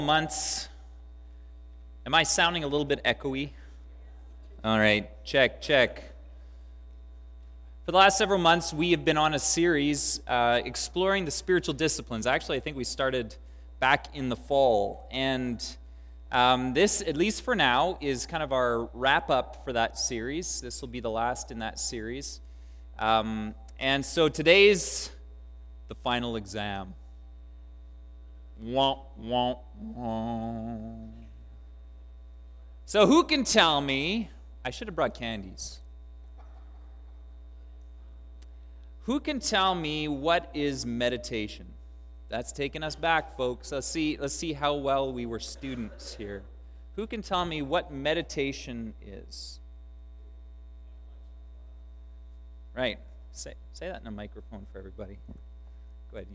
Months. Am I sounding a little bit echoey? All right, check. For the last several months, we have been on a series exploring the spiritual disciplines. Actually, I think we started back in the fall. And this, at least for now, is kind of our wrap-up for that series. This will be the last in that series. And so today's the final exam. Womp, womp, womp. So who can tell me, I should have brought candies. Who can tell me what is meditation? That's taking us back, folks. Let's see how well we were students here. Who can tell me what meditation is? Right. Say that in a microphone for everybody. Go ahead.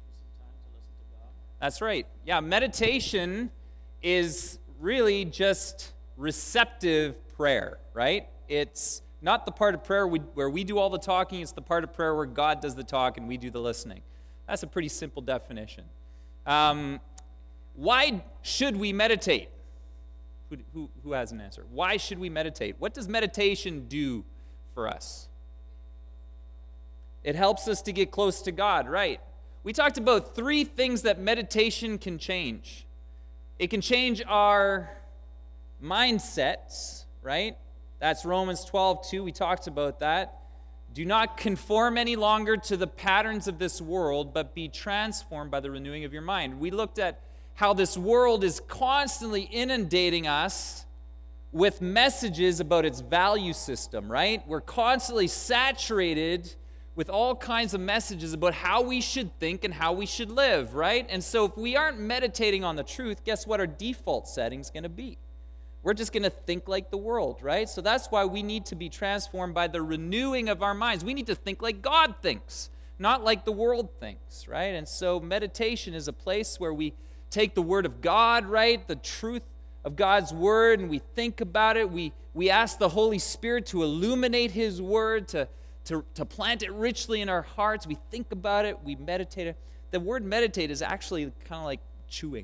That's right. Yeah, meditation is really just receptive prayer, right? It's not the part of prayer where we do all the talking. It's the part of prayer where God does the talk and we do the listening. That's a pretty simple definition. Why should we meditate? Who has an answer? Why should we meditate? What does meditation do for us? It helps us to get close to God, right? We talked about 3 things that meditation can change. It can change our mindsets, right? That's Romans 12:2. We talked about that. Do not conform any longer to the patterns of this world, but be transformed by the renewing of your mind. We looked at how this world is constantly inundating us with messages about its value system, right? We're constantly saturated with all kinds of messages about how we should think and how we should live, right? And so if we aren't meditating on the truth, guess what our default setting is going to be? We're just going to think like the world, right? So that's why we need to be transformed by the renewing of our minds. We need to think like God thinks, not like the world thinks, right? And so meditation is a place where we take the Word of God, right? The truth of God's Word, and we think about it. We ask the Holy Spirit to illuminate His Word, to plant it richly in our hearts. We think about it, we meditate it. The word meditate is actually kind of like chewing.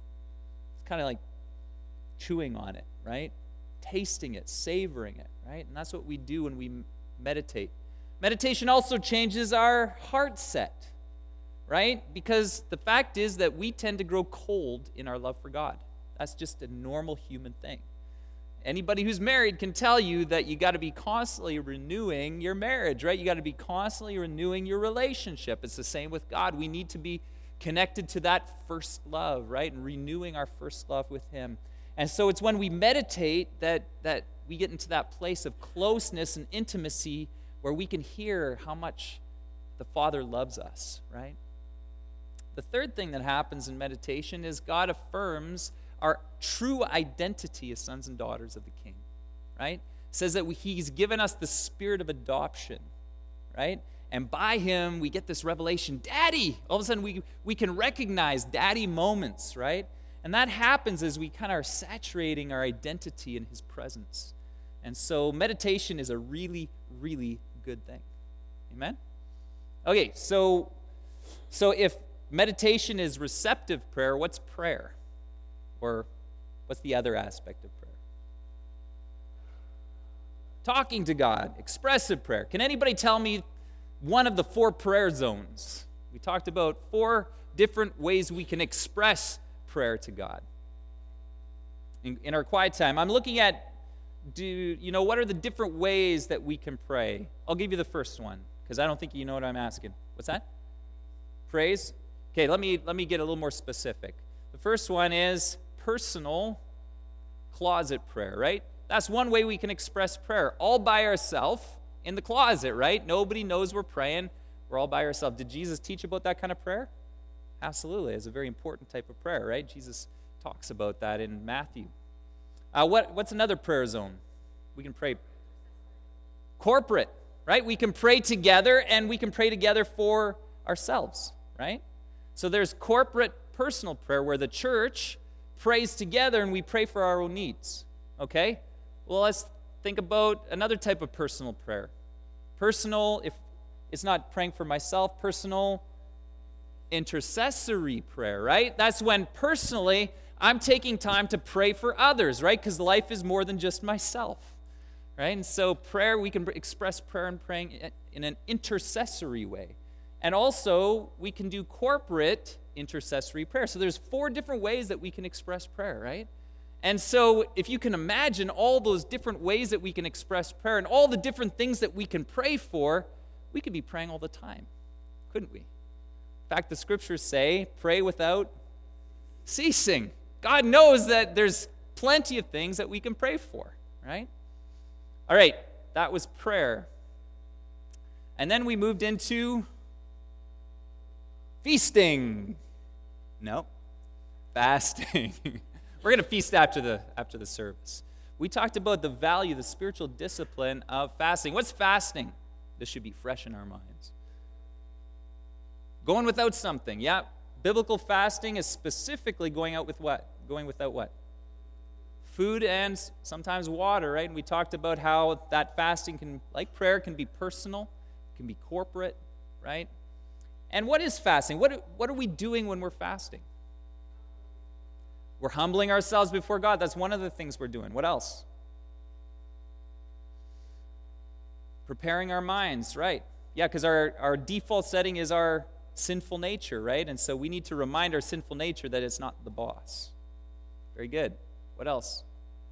It's kind of like chewing on it, right? Tasting it, savoring it, right? And that's what we do when we meditate. Meditation also changes our heart set, right? Because the fact is that we tend to grow cold in our love for God. That's just a normal human thing. Anybody who's married can tell you that you got to be constantly renewing your marriage, right? You got to be constantly renewing your relationship. It's the same with God. We need to be connected to that first love, right? And renewing our first love with Him. And so it's when we meditate that we get into that place of closeness and intimacy where we can hear how much the Father loves us, right? The third thing that happens in meditation is God affirms our true identity as sons and daughters of the King, right? It says that He's given us the spirit of adoption, right? And by Him, we get this revelation, Daddy! All of a sudden, we can recognize Daddy moments, right? And that happens as we kind of are saturating our identity in His presence. And so meditation is a really, really good thing. Amen? Okay, so if meditation is receptive prayer, what's prayer? Or what's the other aspect of prayer? Talking to God, expressive prayer. Can anybody tell me one of the 4 prayer zones? We talked about 4 different ways we can express prayer to God. In our quiet time, I'm looking at, what are the different ways that we can pray? I'll give you the first one, because I don't think you know what I'm asking. What's that? Praise? Okay, let me get a little more specific. The first one is personal closet prayer, right? That's one way we can express prayer. All by ourselves in the closet, right? Nobody knows we're praying. We're all by ourselves. Did Jesus teach about that kind of prayer? Absolutely. It's a very important type of prayer, right? Jesus talks about that in Matthew. What's another prayer zone? We can pray corporate, right? We can pray together, and we can pray together for ourselves, right? So there's corporate personal prayer where the church prays together and we pray for our own needs, okay? Well, let's think about another type of personal prayer. Personal, if it's not praying for myself, personal intercessory prayer, right? That's when personally I'm taking time to pray for others, right? Because life is more than just myself, right? And so prayer, we can express prayer and praying in an intercessory way. And also, we can do corporate intercessory prayer. So there's 4 different ways that we can express prayer, right? And so if you can imagine all those different ways that we can express prayer and all the different things that we can pray for, we could be praying all the time, couldn't we? In fact, the scriptures say, pray without ceasing. God knows that there's plenty of things that we can pray for, right? All right, that was prayer. And then we moved into feasting. No, fasting. We're going to feast after the service. We talked about the value, the spiritual discipline of fasting. What's fasting? This should be fresh in our minds. Going without something. Yeah, biblical fasting is specifically going out with what? Going without what? Food and sometimes water, right? And we talked about how that fasting can, like prayer, can be personal, can be corporate, right? And what is fasting? What are we doing when we're fasting? We're humbling ourselves before God. That's one of the things we're doing. What else? Preparing our minds, right? Yeah, because our default setting is our sinful nature, right? And so we need to remind our sinful nature that it's not the boss. Very good. What else?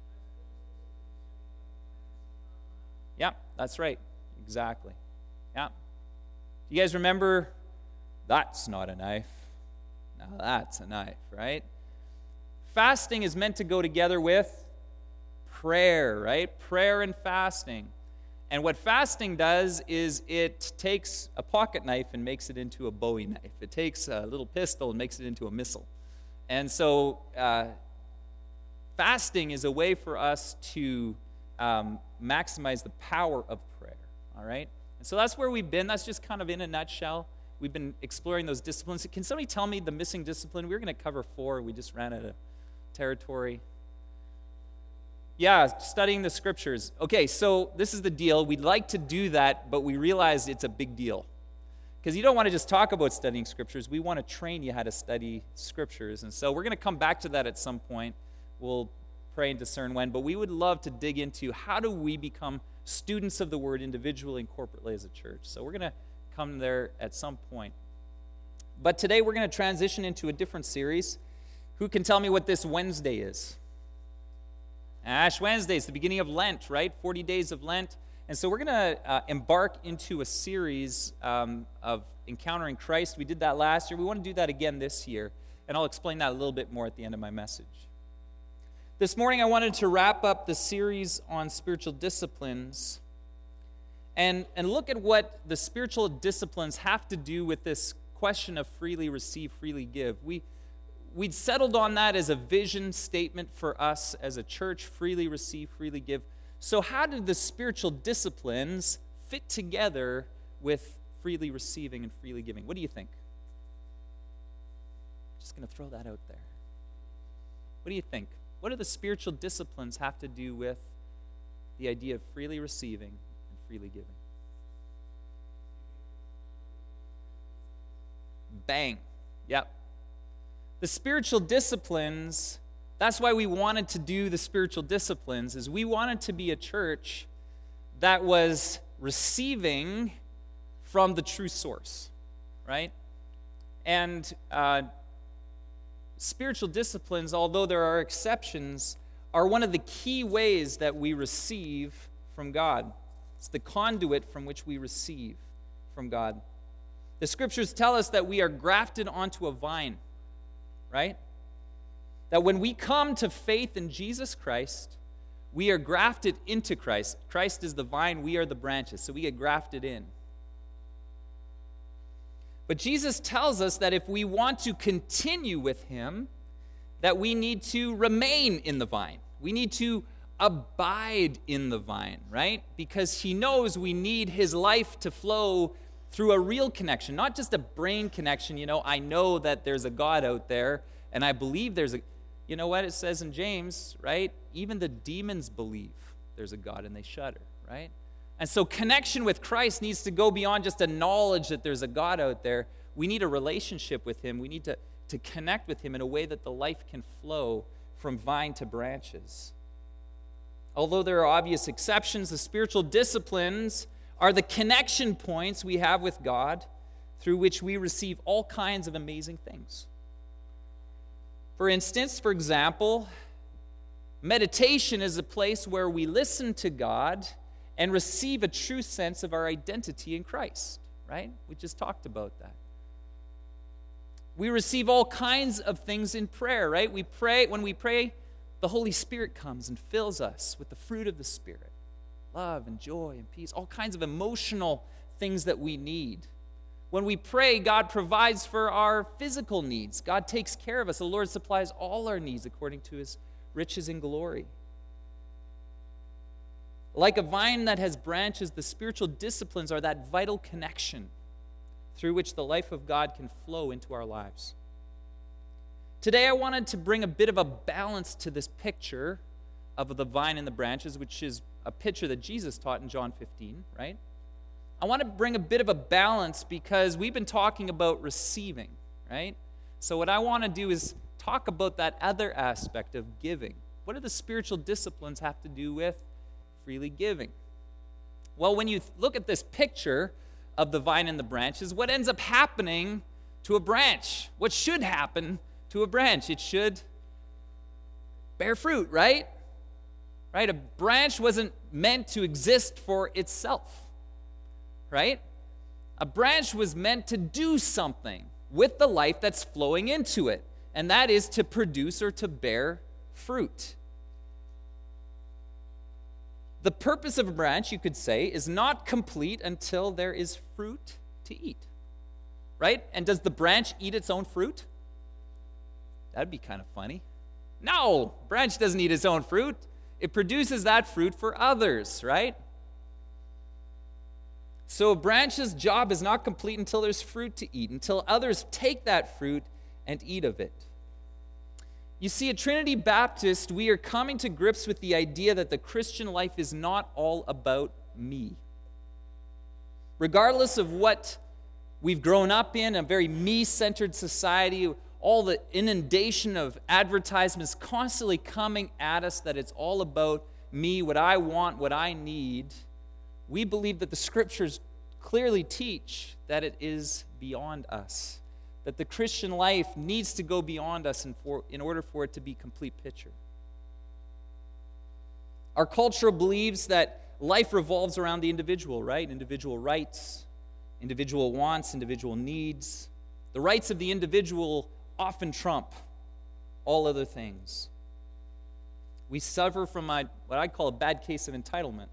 Yeah, that's right. Exactly. Yeah. Do you guys remember, that's not a knife? Now that's a knife, right? Fasting is meant to go together with prayer, right? Prayer and fasting. And what fasting does is it takes a pocket knife and makes it into a Bowie knife. It takes a little pistol and makes it into a missile. And so fasting is a way for us to maximize the power of prayer, all right? And so that's where we've been. That's just kind of in a nutshell. We've been exploring those disciplines. Can somebody tell me the missing discipline? We were going to cover 4. We just ran out of territory. Yeah, studying the scriptures. Okay, so this is the deal. We'd like to do that, but we realize it's a big deal. Because you don't want to just talk about studying scriptures. We want to train you how to study scriptures. And so we're going to come back to that at some point. We'll pray and discern when. But we would love to dig into how do we become students of the word individually and corporately as a church. So we're going to come there at some point. But today we're going to transition into a different series. Who can tell me what this Wednesday is? Ash Wednesday is the beginning of Lent, right? 40 days of Lent. And so we're going to embark into a series of encountering Christ. We did that last year. We want to do that again this year. And I'll explain that a little bit more at the end of my message. This morning I wanted to wrap up the series on spiritual disciplines and look at what the spiritual disciplines have to do with this question of freely receive, freely give. We'd settled on that as a vision statement for us as a church, freely receive, freely give. So how did the spiritual disciplines fit together with freely receiving and freely giving? What do you think? Just going to throw that out there. What do you think? What do the spiritual disciplines have to do with the idea of freely receiving and freely giving? Bang. Yep. The spiritual disciplines, that's why we wanted to do the spiritual disciplines, is we wanted to be a church that was receiving from the true source, right? And spiritual disciplines, although there are exceptions, are one of the key ways that we receive from God. It's the conduit from which we receive from God. The scriptures tell us that we are grafted onto a vine, right? That when we come to faith in Jesus Christ, we are grafted into Christ. Christ is the vine, we are the branches, so we get grafted in. But Jesus tells us that if we want to continue with him, that we need to remain in the vine. We need to abide in the vine, right? Because he knows we need his life to flow through a real connection, not just a brain connection. You know, I know that there's a God out there, and I believe there's a, you know what it says in James, right? Even the demons believe there's a God, and they shudder, right? And so connection with Christ needs to go beyond just a knowledge that there's a God out there. We need a relationship with him. We need to to connect with him in a way that the life can flow from vine to branches. Although there are obvious exceptions, the spiritual disciplines are the connection points we have with God through which we receive all kinds of amazing things. For instance, for example, meditation is a place where we listen to God and receive a true sense of our identity in Christ, right? We just talked about that. We receive all kinds of things in prayer, right? When we pray, the Holy Spirit comes and fills us with the fruit of the Spirit. Love and joy and peace, all kinds of emotional things that we need. When we pray, God provides for our physical needs. God takes care of us. The Lord supplies all our needs according to his riches and glory. Like a vine that has branches, the spiritual disciplines are that vital connection through which the life of God can flow into our lives. Today, I wanted to bring a bit of a balance to this picture of the vine and the branches, which is a picture that Jesus taught in John 15, right? I want to bring a bit of a balance because we've been talking about receiving, right? So what I want to do is talk about that other aspect of giving. What do the spiritual disciplines have to do with freely giving? Well, when you look at this picture of the vine and the branches, what ends up happening to a branch? What should happen to a branch? It should bear fruit, right? Right? A branch wasn't meant to exist for itself. Right? A branch was meant to do something with the life that's flowing into it, and that is to produce or to bear fruit. The purpose of a branch, you could say, is not complete until there is fruit to eat. Right? And does the branch eat its own fruit? That'd be kind of funny. No, branch doesn't eat its own fruit. It produces that fruit for others, right? So a branch's job is not complete until there's fruit to eat, until others take that fruit and eat of it. You see, at Trinity Baptist, we are coming to grips with the idea that the Christian life is not all about me. Regardless of what we've grown up in, a very me-centered society, all the inundation of advertisements constantly coming at us that it's all about me, what I want, what I need. We believe that the Scriptures clearly teach that it is beyond us, that the Christian life needs to go beyond us in order for it to be a complete picture. Our culture believes that life revolves around the individual, right? Individual rights, individual wants, individual needs. The rights of the individual often trump all other things. We suffer from what I call a bad case of entitlement.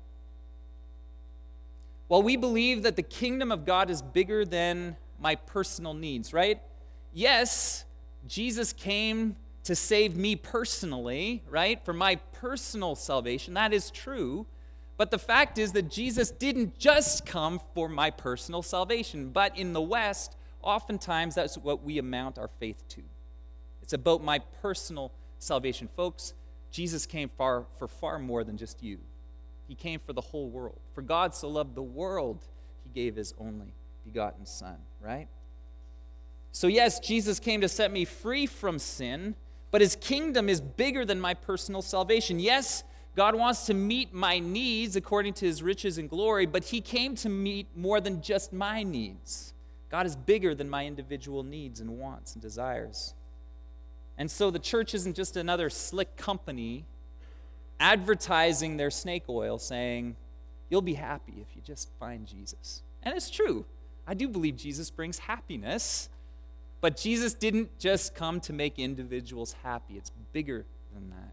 Well, we believe that the kingdom of God is bigger than my personal needs, right? Yes, Jesus came to save me personally, right? For my personal salvation. That is true. But the fact is that Jesus didn't just come for my personal salvation. But in the West, oftentimes that's what we amount our faith to. It's about my personal salvation. Folks, Jesus came for far more than just you. He came for the whole world. For God so loved the world, he gave his only begotten Son, right? So yes, Jesus came to set me free from sin, but his kingdom is bigger than my personal salvation. Yes, God wants to meet my needs according to his riches and glory, but he came to meet more than just my needs. God is bigger than my individual needs and wants and desires. And so the church isn't just another slick company advertising their snake oil, saying, you'll be happy if you just find Jesus. And it's true. I do believe Jesus brings happiness, but Jesus didn't just come to make individuals happy. It's bigger than that.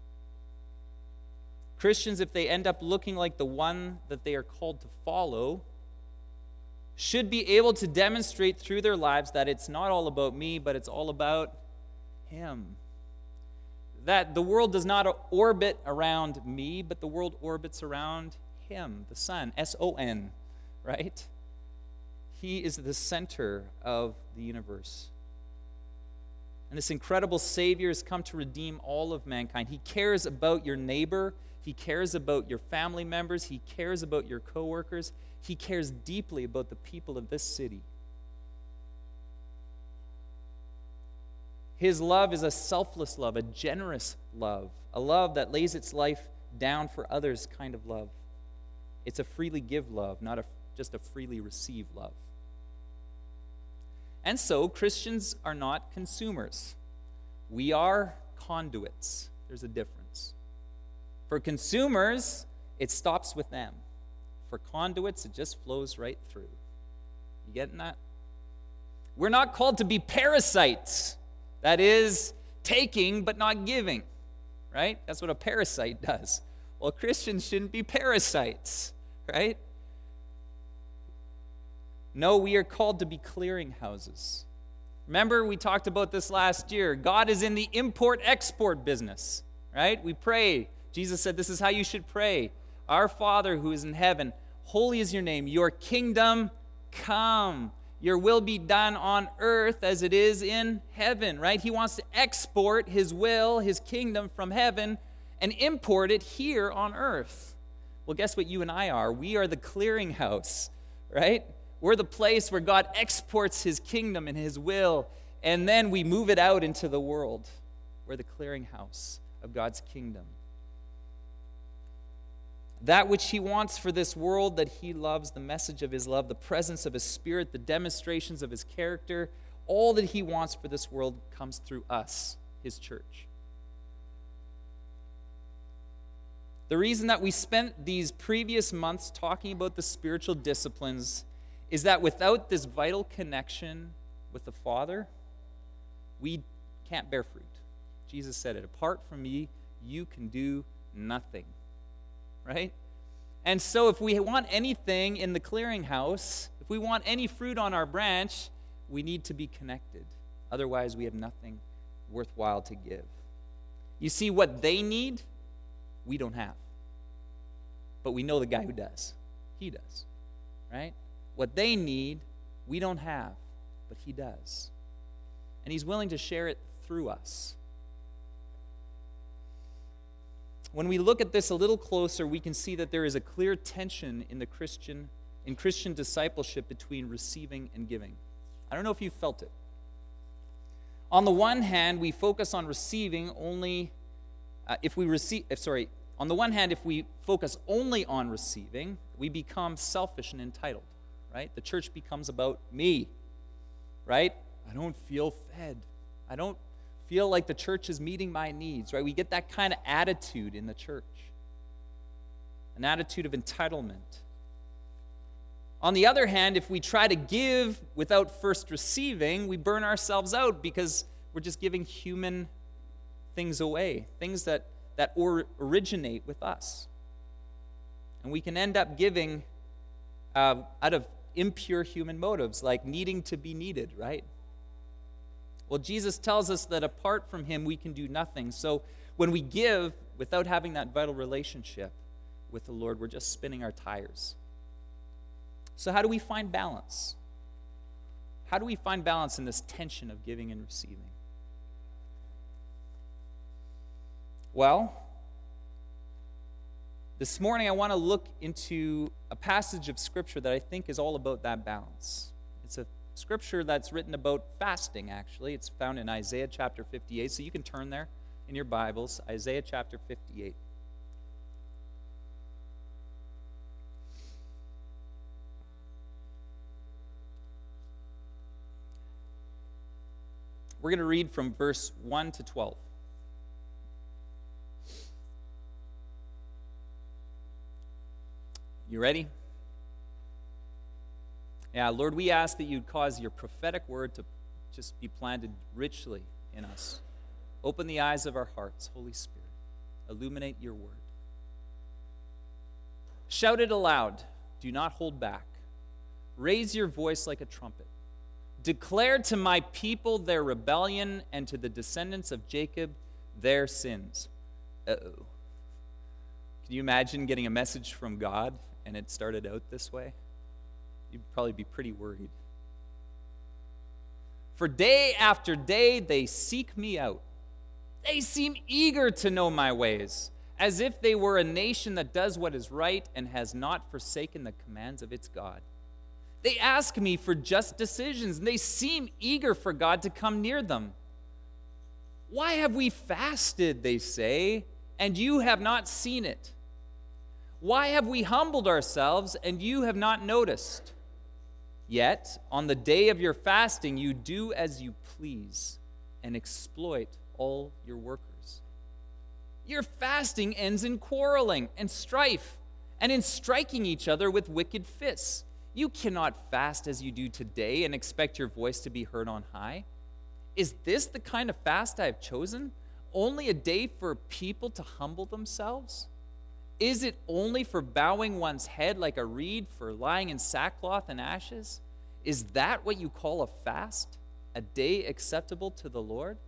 Christians, if they end up looking like the one that they are called to follow, should be able to demonstrate through their lives that it's not all about me, but it's all about him. That the world does not orbit around me, but the world orbits around him, the Son, S-O-N, right? He is the center of the universe. And this incredible Savior has come to redeem all of mankind. He cares about your neighbor. He cares about your family members. He cares about your coworkers. He cares deeply about the people of this city. His love is a selfless love, a generous love, a love that lays its life down for others kind of love. It's a freely give love, not just a freely receive love. And so, Christians are not consumers. We are conduits. There's a difference. For consumers, it stops with them. For conduits, it just flows right through. You getting that? We're not called to be parasites. That is, taking but not giving, right? That's what a parasite does. Well, Christians shouldn't be parasites, right? No, we are called to be clearinghouses. Remember, we talked about this last year. God is in the import-export business, right? We pray. Jesus said, this is how you should pray. Our Father who is in heaven, holy is your name. Your kingdom come. Your will be done on earth as it is in heaven, right? He wants to export his will, his kingdom from heaven and import it here on earth. Well, guess what you and I are? We are the clearinghouse, right? We're the place where God exports his kingdom and his will, and then we move it out into the world. We're the clearinghouse of God's kingdom. That which he wants for this world that he loves, the message of his love, the presence of his Spirit, the demonstrations of his character, all that he wants for this world comes through us, his church. The reason that we spent these previous months talking about the spiritual disciplines is that without this vital connection with the Father, we can't bear fruit. Jesus said it, apart from me, you can do nothing. Right? And so if we want anything in the clearinghouse, if we want any fruit on our branch, we need to be connected. Otherwise, we have nothing worthwhile to give. You see, what they need, we don't have. But we know the guy who does. He does. Right? What they need, we don't have, but he does. And he's willing to share it through us. When we look at this a little closer, we can see that there is a clear tension in Christian discipleship between receiving and giving. I don't know if you've felt it. On the one hand, we focus on receiving only if we focus only on receiving, we become selfish and entitled, right? The church becomes about me, right? I don't feel fed. I don't feel like the church is meeting my needs, right? We get that kind of attitude in the church, an attitude of entitlement. On the other hand, if we try to give without first receiving, we burn ourselves out because we're just giving human things away, things that originate with us. And we can end up giving out of impure human motives, like needing to be needed, right? Well, Jesus tells us that apart from him, we can do nothing. So when we give without having that vital relationship with the Lord, we're just spinning our tires. So how do we find balance? How do we find balance in this tension of giving and receiving? Well, this morning I want to look into a passage of Scripture that I think is all about that balance. It's a Scripture that's written about fasting, actually. It's found in Isaiah chapter 58, so you can turn there in your Bibles, Isaiah chapter 58. We're going to read from verse 1 to 12. You ready? Yeah, Lord, we ask that you'd cause your prophetic word to just be planted richly in us. Open the eyes of our hearts, Holy Spirit. Illuminate your word. Shout it aloud. Do not hold back. Raise your voice like a trumpet. Declare to my people their rebellion and to the descendants of Jacob their sins. Uh-oh. Can you imagine getting a message from God and it started out this way? You'd probably be pretty worried. For day after day they seek me out. They seem eager to know my ways, as if they were a nation that does what is right and has not forsaken the commands of its God. They ask me for just decisions, and they seem eager for God to come near them. Why have we fasted, they say, and you have not seen it? Why have we humbled ourselves, and you have not noticed? Yet, on the day of your fasting, you do as you please and exploit all your workers. Your fasting ends in quarreling and strife and in striking each other with wicked fists. You cannot fast as you do today and expect your voice to be heard on high. Is this the kind of fast I have chosen? Only a day for people to humble themselves? Is it only for bowing one's head like a reed, for lying in sackcloth and ashes? Is that what you call a fast, a day acceptable to the Lord?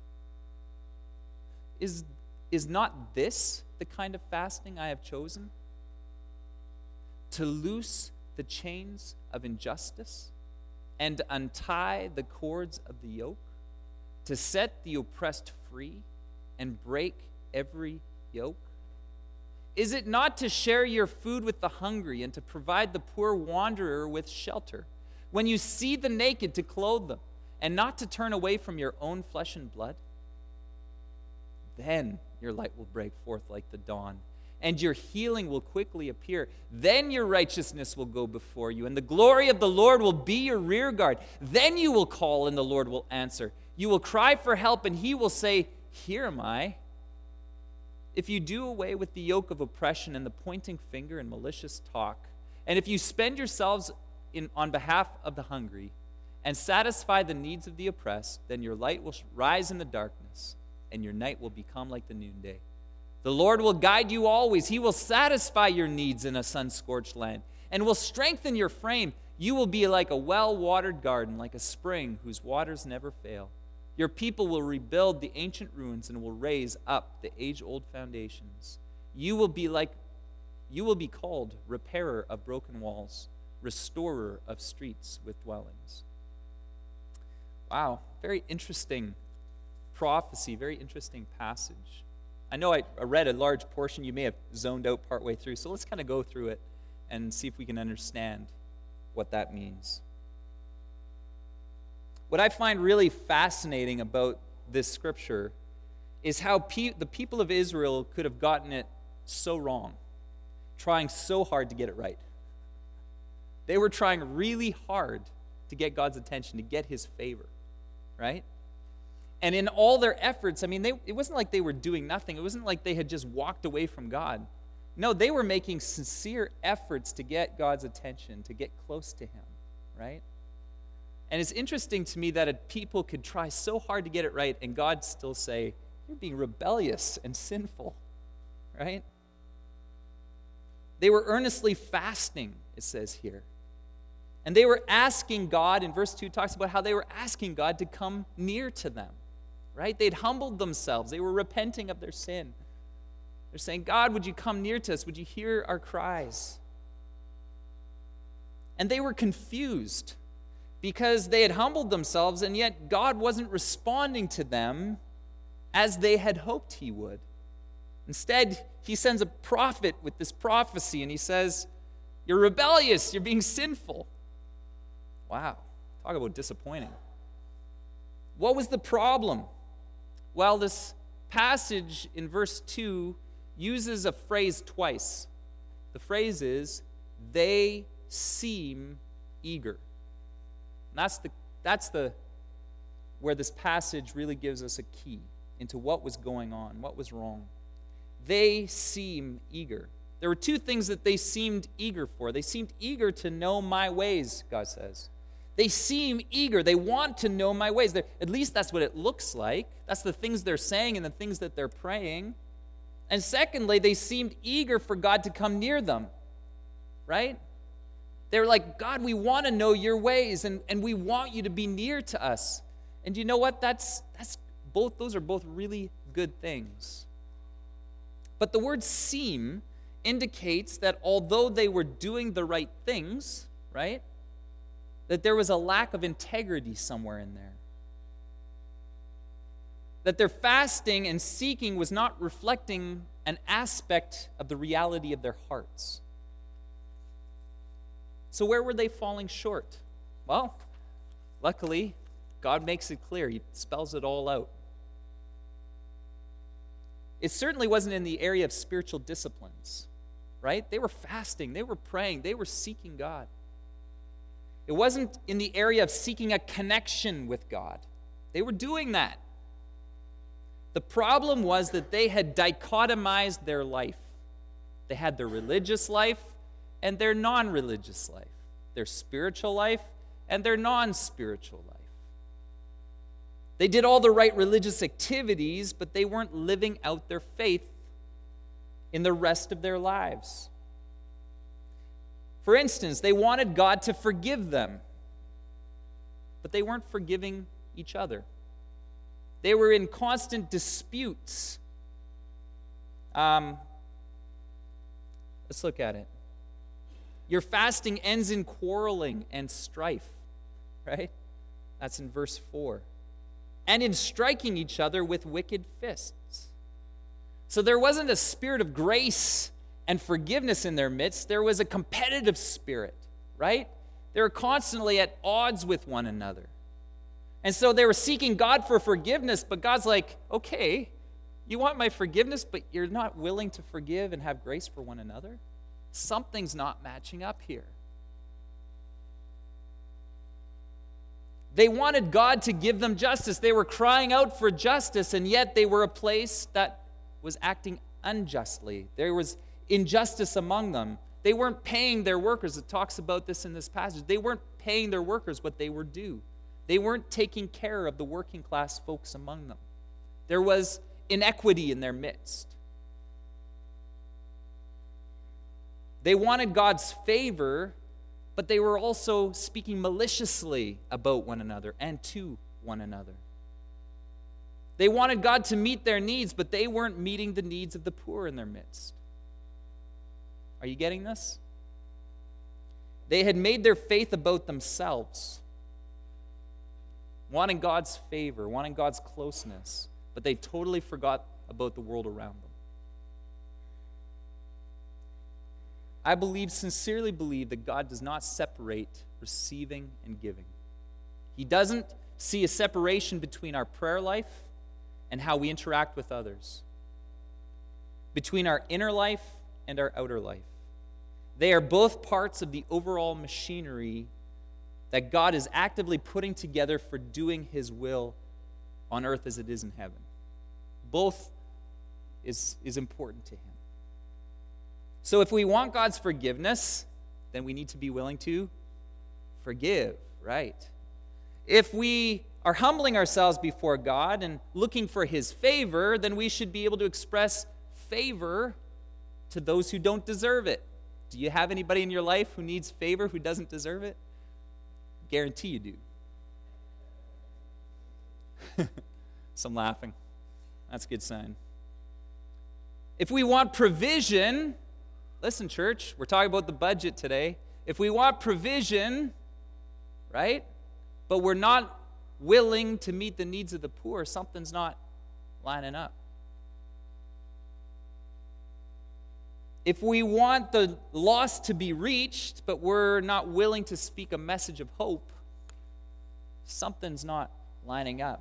Is not this the kind of fasting I have chosen? To loose the chains of injustice and untie the cords of the yoke, to set the oppressed free and break every yoke? Is it not to share your food with the hungry and to provide the poor wanderer with shelter? When you see the naked, to clothe them, and not to turn away from your own flesh and blood? Then your light will break forth like the dawn, and your healing will quickly appear. Then your righteousness will go before you, and the glory of the Lord will be your rear guard. Then you will call, and the Lord will answer. You will cry for help, and he will say, "Here am I." If you do away with the yoke of oppression and the pointing finger and malicious talk, and if you spend yourselves on behalf of the hungry and satisfy the needs of the oppressed, then your light will rise in the darkness, and your night will become like the noonday. The Lord will guide you always. He will satisfy your needs in a sun-scorched land and will strengthen your frame. You will be like a well-watered garden, like a spring whose waters never fail. Your people will rebuild the ancient ruins and will raise up the age-old foundations. You will be called repairer of broken walls, restorer of streets with dwellings. Wow, very interesting prophecy, very interesting passage. I know I read a large portion. You may have zoned out partway through, so let's kind of go through it and see if we can understand what that means. What I find really fascinating about this scripture is how the people of Israel could have gotten it so wrong, trying so hard to get it right. They were trying really hard to get God's attention, to get his favor, right? And in all their efforts, it wasn't like they were doing nothing. It wasn't like they had just walked away from God. No, they were making sincere efforts to get God's attention, to get close to him, right? And it's interesting to me that a people could try so hard to get it right and God still say, "You're being rebellious and sinful," right? They were earnestly fasting, it says here. And they were asking God, in verse 2 talks about how they were asking God to come near to them, right? They'd humbled themselves. They were repenting of their sin. They're saying, "God, would you come near to us? Would you hear our cries?" And they were confused because they had humbled themselves, and yet God wasn't responding to them as they had hoped he would. Instead, he sends a prophet with this prophecy, and he says, "You're rebellious, you're being sinful." Wow, talk about disappointing. What was the problem? Well, this passage in verse 2 uses a phrase twice. The phrase is, "They seem eager." And that's where this passage really gives us a key into what was going on, what was wrong. They seem eager. There were two things that they seemed eager for. They seemed eager to know my ways, God says. They seem eager. They want to know my ways. At least that's what it looks like. That's the things they're saying and the things that they're praying. And secondly, they seemed eager for God to come near them, right? They were like, "God, we want to know your ways, and we want you to be near to us." And you know what? Those are both really good things. But the word "seem" indicates that although they were doing the right things, right, that there was a lack of integrity somewhere in there. That their fasting and seeking was not reflecting an aspect of the reality of their hearts. So where were they falling short? Well, luckily, God makes it clear. He spells it all out. it certainly wasn't in the area of spiritual disciplines, right? They were fasting, they were praying, they were seeking God. It wasn't in the area of seeking a connection with God. They were doing that. The problem was that they had dichotomized their life. They had their religious life and their non-religious life, their spiritual life and their non-spiritual life. They did all the right religious activities, but they weren't living out their faith in the rest of their lives. For instance, they wanted God to forgive them, but they weren't forgiving each other. They were in constant disputes. Let's look at it. Your fasting ends in quarreling and strife, right? That's in verse 4. And in striking each other with wicked fists. So there wasn't a spirit of grace and forgiveness in their midst. There was a competitive spirit, right? They were constantly at odds with one another. And so they were seeking God for forgiveness, but God's like, okay, you want my forgiveness, but you're not willing to forgive and have grace for one another? Something's not matching up here. They wanted God to give them justice. They were crying out for justice, and yet they were a place that was acting unjustly. There was injustice among them. They weren't paying their workers. It talks about this in this passage. They weren't paying their workers what they were due. They weren't taking care of the working class folks among them. There was inequity in their midst. They wanted God's favor, but they were also speaking maliciously about one another and to one another. They wanted God to meet their needs, but they weren't meeting the needs of the poor in their midst. Are you getting this? They had made their faith about themselves, wanting God's favor, wanting God's closeness, but they totally forgot about the world around them. I sincerely believe that God does not separate receiving and giving. He doesn't see a separation between our prayer life and how we interact with others, between our inner life and our outer life. They are both parts of the overall machinery that God is actively putting together for doing His will on earth as it is in heaven. Both is important to Him. So if we want God's forgiveness, then we need to be willing to forgive, right? If we are humbling ourselves before God and looking for His favor, then we should be able to express favor to those who don't deserve it. Do you have anybody in your life who needs favor, who doesn't deserve it? Guarantee you do. Some laughing. That's a good sign. If we want provision, listen, church, we're talking about the budget today. If we want provision, right, but we're not willing to meet the needs of the poor, something's not lining up. If we want the lost to be reached, but we're not willing to speak a message of hope, something's not lining up.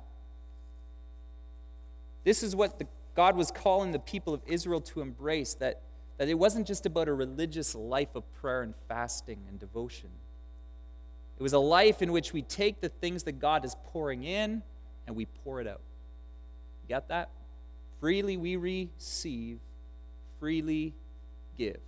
This is what God was calling the people of Israel to embrace, that it wasn't just about a religious life of prayer and fasting and devotion. It was a life in which we take the things that God is pouring in and we pour it out. You got that? Freely we receive, freely give.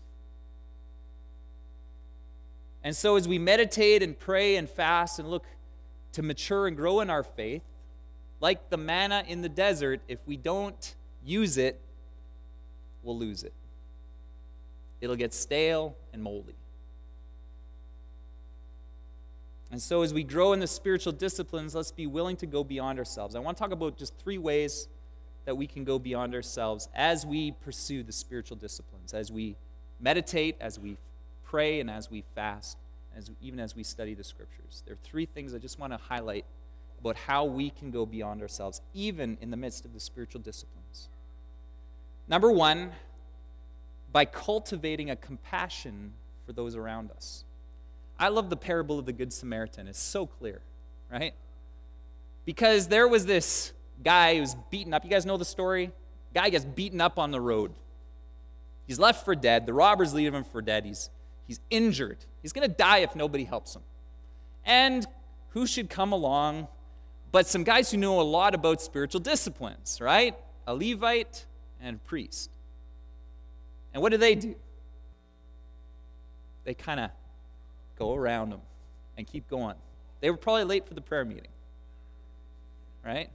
And so as we meditate and pray and fast and look to mature and grow in our faith, like the manna in the desert, if we don't use it, we'll lose it. It'll get stale and moldy. And so as we grow in the spiritual disciplines, let's be willing to go beyond ourselves. I want to talk about just 3 ways that we can go beyond ourselves as we pursue the spiritual disciplines, as we meditate, as we pray, and as we fast, even as we study the Scriptures. There are 3 things I just want to highlight about how we can go beyond ourselves, even in the midst of the spiritual disciplines. Number 1, by cultivating a compassion for those around us. I love the parable of the Good Samaritan. It's so clear, right? Because there was this guy who was beaten up. You guys know the story? Guy gets beaten up on the road. He's left for dead. The robbers leave him for dead. He's injured. He's going to die if nobody helps him. And who should come along but some guys who know a lot about spiritual disciplines, right? A Levite and a priest. And what do? They kind of go around him and keep going. They were probably late for the prayer meeting, right?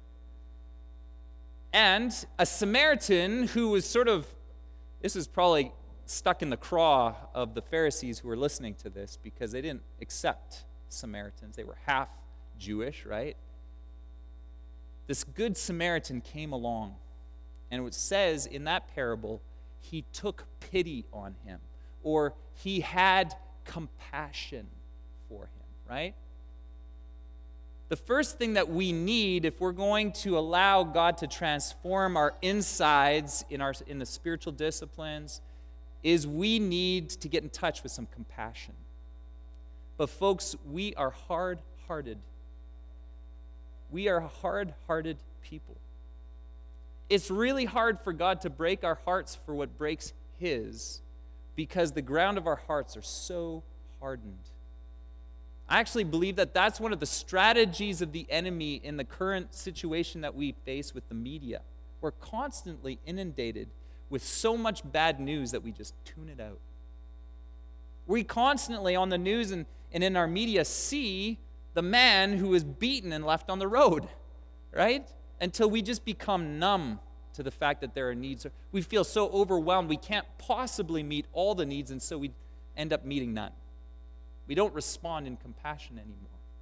And a Samaritan who was this was probably stuck in the craw of the Pharisees who were listening to this because they didn't accept Samaritans. They were half Jewish, right? This good Samaritan came along, and it says in that parable, he took pity on him, or he had compassion for him, right? The first thing that we need if we're going to allow God to transform our insides in the spiritual disciplines is we need to get in touch with some compassion. But folks, we are hard-hearted. We are hard-hearted people. It's really hard for God to break our hearts for what breaks His because the ground of our hearts are so hardened. I actually believe that that's one of the strategies of the enemy in the current situation that we face with the media. We're constantly inundated with so much bad news that we just tune it out. We constantly on the news and in our media see the man who is beaten and left on the road, right? Until we just become numb to the fact that there are needs. We feel so overwhelmed we can't possibly meet all the needs, and so we end up meeting none. We don't respond in compassion anymore.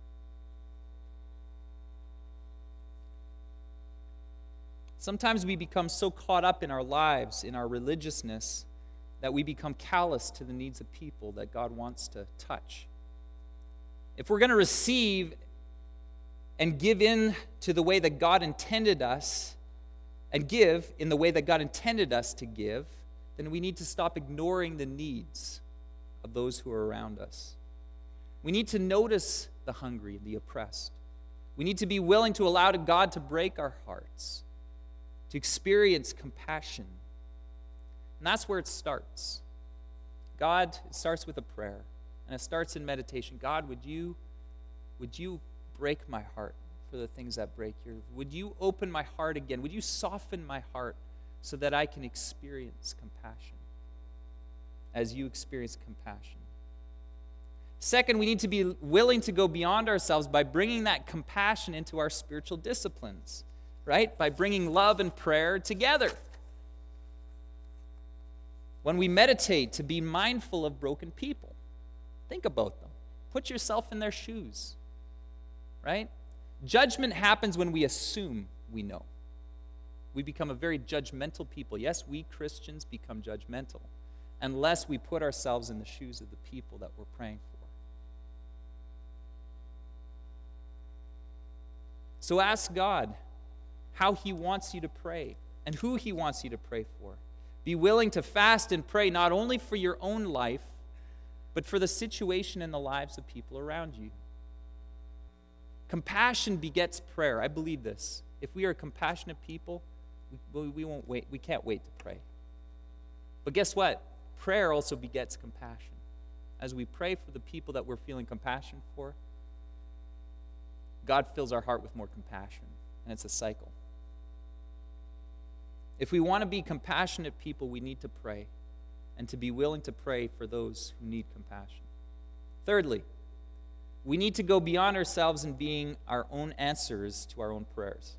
Sometimes we become so caught up in our lives, in our religiousness, that we become callous to the needs of people that God wants to touch. If we're going to receive and give in to the way that God intended us, and give in the way that God intended us to give, then we need to stop ignoring the needs of those who are around us. We need to notice the hungry and the oppressed. We need to be willing to allow God to break our hearts, to experience compassion. And that's where it starts. It starts with a prayer, and it starts in meditation. God, would you break my heart for the things that break yours? Would you open my heart again? Would you soften my heart so that I can experience compassion as you experience compassion? Second, we need to be willing to go beyond ourselves by bringing that compassion into our spiritual disciplines, right? By bringing love and prayer together. When we meditate, to be mindful of broken people. Think about them. Put yourself in their shoes, right? Judgment happens when we assume we know. We become a very judgmental people. Yes, we Christians become judgmental unless we put ourselves in the shoes of the people that we're praying for. So ask God how He wants you to pray and who He wants you to pray for. Be willing to fast and pray not only for your own life, but for the situation and the lives of people around you. Compassion begets prayer. I believe this. If we are compassionate people, we won't wait. We can't wait to pray. But guess what? Prayer also begets compassion. As we pray for the people that we're feeling compassion for, God fills our heart with more compassion, and it's a cycle. If we want to be compassionate people, we need to pray, and to be willing to pray for those who need compassion. Thirdly, we need to go beyond ourselves in being our own answers to our own prayers.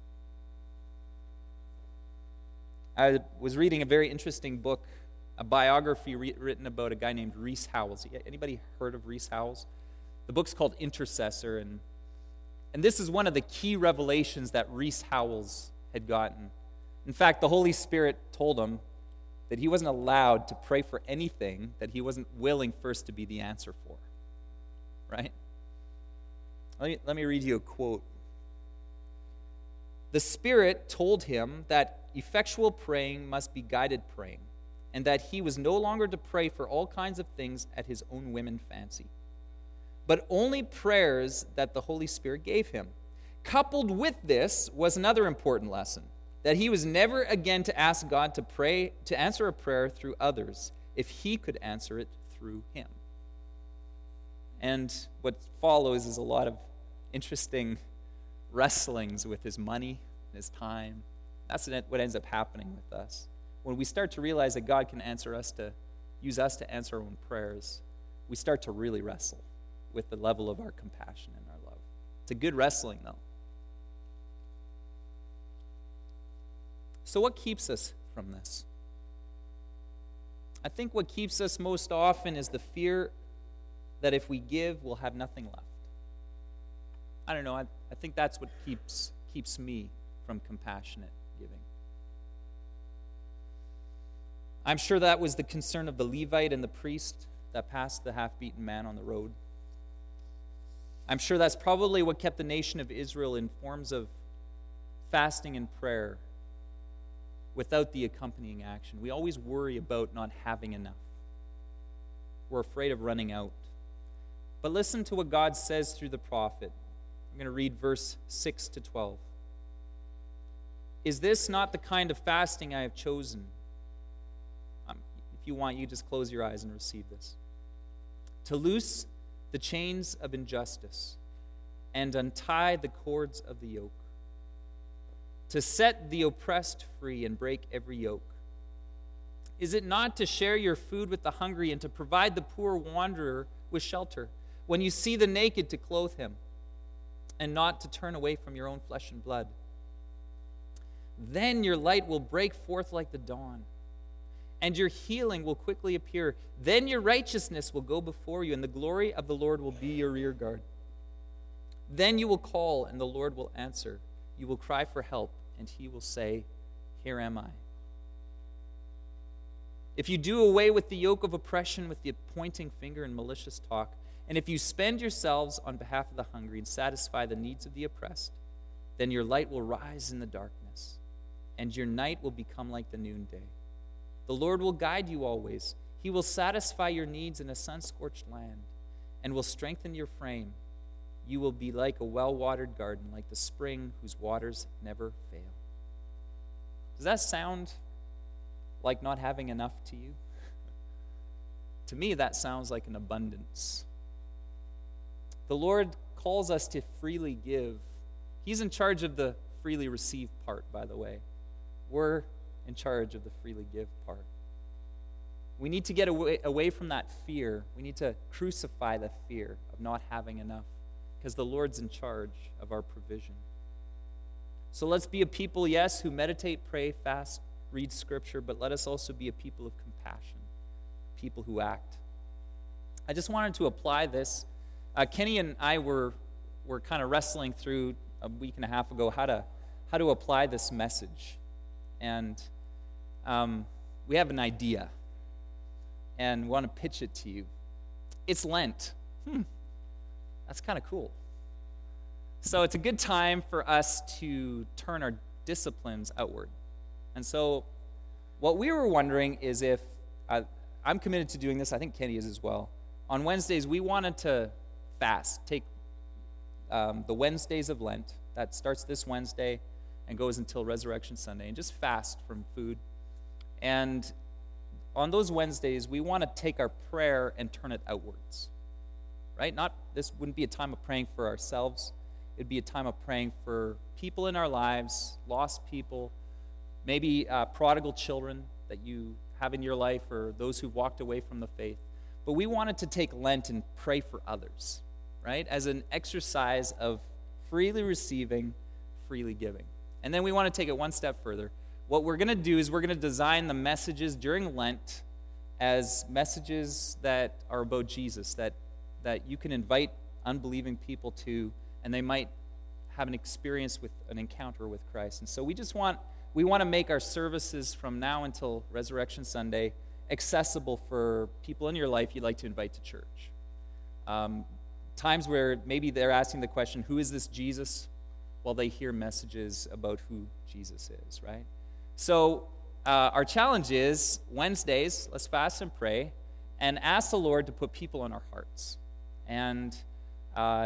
I was reading a very interesting book, a biography written about a guy named Rees Howells. Anybody heard of Rees Howells? The book's called Intercessor, and this is one of the key revelations that Rees Howells had gotten. In fact, the Holy Spirit told him that he wasn't allowed to pray for anything that he wasn't willing first to be the answer for. Right? Let me read you a quote. The Spirit told him that effectual praying must be guided praying, and that he was no longer to pray for all kinds of things at his own whim and fancy, but only prayers that the Holy Spirit gave him. Coupled with this was another important lesson, that he was never again to ask God to answer a prayer through others if he could answer it through him. And what follows is a lot of interesting wrestlings with his money and his time. That's what ends up happening with us. When we start to realize that God can use us to answer our own prayers, we start to really wrestle with the level of our compassion and our love. It's a good wrestling, though. So what keeps us from this? I think what keeps us most often is the fear that if we give, we'll have nothing left. I don't know, I think that's what keeps me from compassionate giving. I'm sure that was the concern of the Levite and the priest that passed the half-beaten man on the road. I'm sure that's probably what kept the nation of Israel in forms of fasting and prayer without the accompanying action. We always worry about not having enough. We're afraid of running out. But listen to what God says through the prophet. I'm going to read verse 6 to 12. Is this not the kind of fasting I have chosen? If you want, you just close your eyes and receive this. To loose the chains of injustice and untie the cords of the yoke. To set the oppressed free and break every yoke. Is it not to share your food with the hungry and to provide the poor wanderer with shelter? When you see the naked, to clothe him, and not to turn away from your own flesh and blood. Then your light will break forth like the dawn, and your healing will quickly appear. Then your righteousness will go before you, and the glory of the Lord will be your rear guard. Then you will call, and the Lord will answer. You will cry for help, and he will say, Here am I. If you do away with the yoke of oppression, with the pointing finger and malicious talk, and if you spend yourselves on behalf of the hungry and satisfy the needs of the oppressed, then your light will rise in the darkness, and your night will become like the noonday. The Lord will guide you always. He will satisfy your needs in a sun-scorched land and will strengthen your frame. You will be like a well-watered garden, like the spring whose waters never fail. Does that sound like not having enough to you? To me, that sounds like an abundance. The Lord calls us to freely give. He's in charge of the freely receive part, by the way. We're in charge of the freely give part. We need to get away from that fear. We need to crucify the fear of not having enough, because the Lord's in charge of our provision. So let's be a people, yes, who meditate, pray, fast, read Scripture, but let us also be a people of compassion, people who act. I just wanted to apply this. Kenny and I were kind of wrestling through a week and a half ago how to apply this message. And we have an idea, and we want to pitch it to you. It's Lent. That's kind of cool. So it's a good time for us to turn our disciplines outward. And so what we were wondering is if, I'm committed to doing this, I think Kenny is as well. On Wednesdays, we wanted to fast, take the Wednesdays of Lent, that starts this Wednesday and goes until Resurrection Sunday, and just fast from food. And on those Wednesdays, we want to take our prayer and turn it outwards, right? This wouldn't be a time of praying for ourselves. It'd be a time of praying for people in our lives, lost people, maybe prodigal children that you have in your life, or those who've walked away from the faith. But we wanted to take Lent and pray for others, right? As an exercise of freely receiving, freely giving. And then we want to take it one step further. What we're going to do is we're going to design the messages during Lent as messages that are about Jesus, that you can invite unbelieving people to, and they might have an experience with an encounter with Christ. And so we want to make our services from now until Resurrection Sunday accessible for people in your life you'd like to invite to church. Times where maybe they're asking the question, who is this Jesus? While they hear messages about who Jesus is, right? So our challenge is Wednesdays, let's fast and pray and ask the Lord to put people on our hearts. And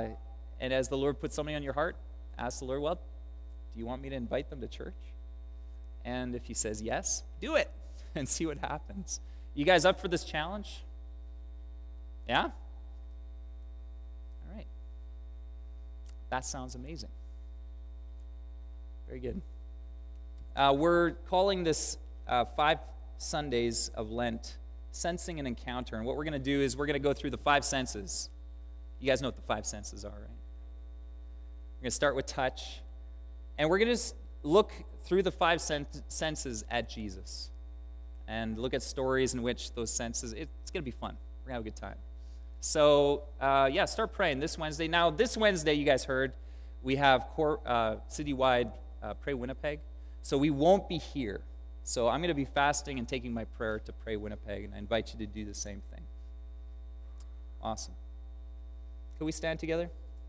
as the Lord puts somebody on your heart, ask the Lord, well, do you want me to invite them to church? And if he says yes, do it and see what happens. You guys up for this challenge? Yeah? All right. That sounds amazing. Very good. We're calling this 5 Sundays of Lent Sensing an Encounter. And what we're going to do is we're going to go through the 5 senses. You guys know what the 5 senses are, right? We're going to start with touch. And we're going to just look through the 5 senses at Jesus. And look at stories in which those senses, it's going to be fun. We're going to have a good time. So, start praying this Wednesday. Now, this Wednesday, you guys heard, we have citywide Pray Winnipeg. So we won't be here. So I'm going to be fasting and taking my prayer to Pray Winnipeg, and I invite you to do the same thing. Awesome. Can we stand together?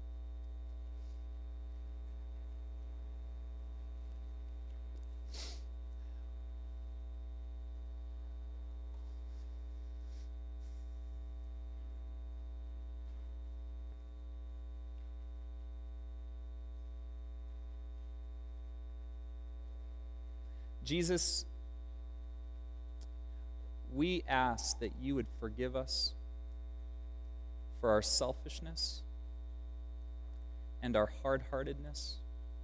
Jesus, we ask that you would forgive us for our selfishness and our hard-heartedness.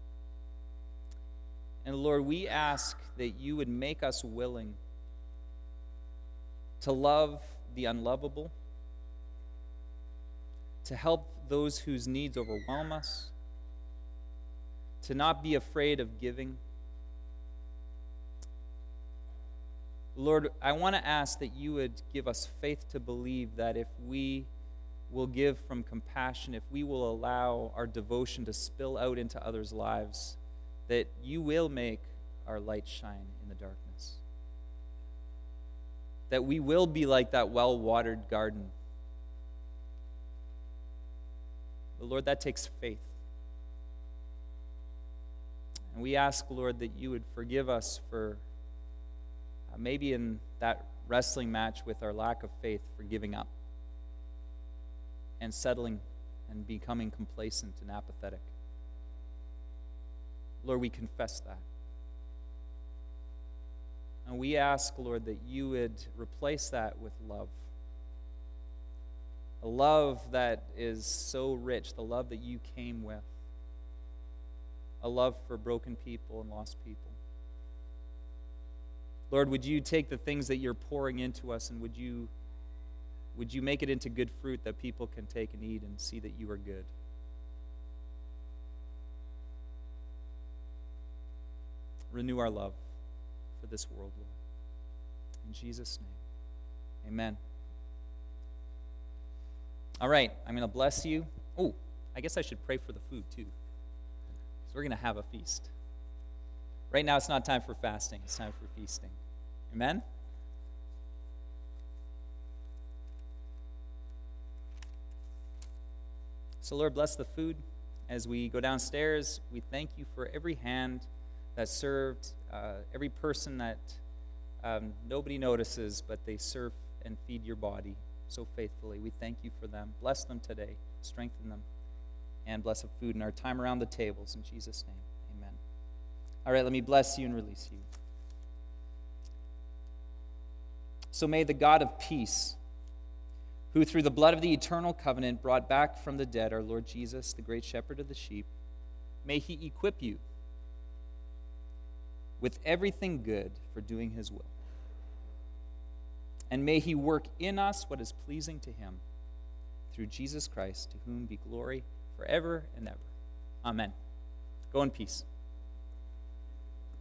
And Lord, we ask that you would make us willing to love the unlovable, to help those whose needs overwhelm us, to not be afraid of giving. Lord, I want to ask that you would give us faith to believe that if we will give from compassion, if we will allow our devotion to spill out into others' lives, that you will make our light shine in the darkness. That we will be like that well-watered garden. But Lord, that takes faith. And we ask, Lord, that you would forgive us for maybe in that wrestling match with our lack of faith, for giving up and settling and becoming complacent and apathetic. Lord, we confess that. And we ask, Lord, that you would replace that with love. A love that is so rich, the love that you came with. A love for broken people and lost people. Lord, would you take the things that you're pouring into us, and would you make it into good fruit that people can take and eat and see that you are good? Renew our love for this world, Lord. In Jesus' name, amen. All right, I'm going to bless you. Oh, I guess I should pray for the food too. So we're going to have a feast. Right now, it's not time for fasting. It's time for feasting. Amen? So, Lord, bless the food. As we go downstairs, we thank you for every hand that served, every person that nobody notices, but they serve and feed your body so faithfully. We thank you for them. Bless them today. Strengthen them. And bless the food in our time around the tables. In Jesus' name. All right, let me bless you and release you. So may the God of peace, who through the blood of the eternal covenant brought back from the dead our Lord Jesus, the great shepherd of the sheep, may he equip you with everything good for doing his will. And may he work in us what is pleasing to him, through Jesus Christ, to whom be glory forever and ever. Amen. Go in peace.